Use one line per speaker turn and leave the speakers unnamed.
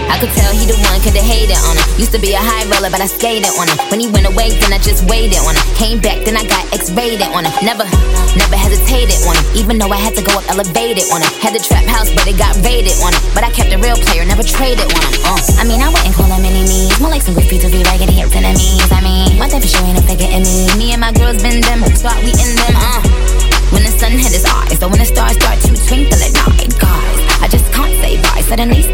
I could tell he the one, coulda hated on him. Used to be a high roller, but I skated on him. When he went away, then I just waited on him. Came back, then I got X-rated on him. Never hesitated on him. Even though I had to go up elevated on him. Had the trap house, but it got raided on him. But I kept a real player, never traded on him. I mean, I wouldn't call him enemies. More like some goofy to be raggedy hits enemies. I mean, one thing for sure ain't no figure in me. Me and my girls been them, start we in them, When the sun hit his eyes, so when the stars start to twinkle at night, guys, I just can't say bye. Suddenly